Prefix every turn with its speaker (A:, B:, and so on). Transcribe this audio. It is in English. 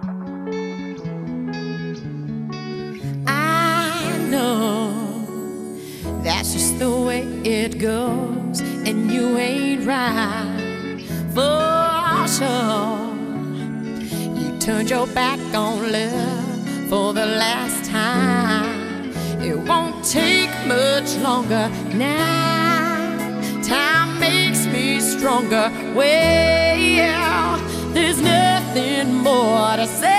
A: I know that's just the way it goes, and you ain't right for sure. You turned your back on love for the last time. It won't take much longer now. Time makes me stronger. Well, there's nothing more to say.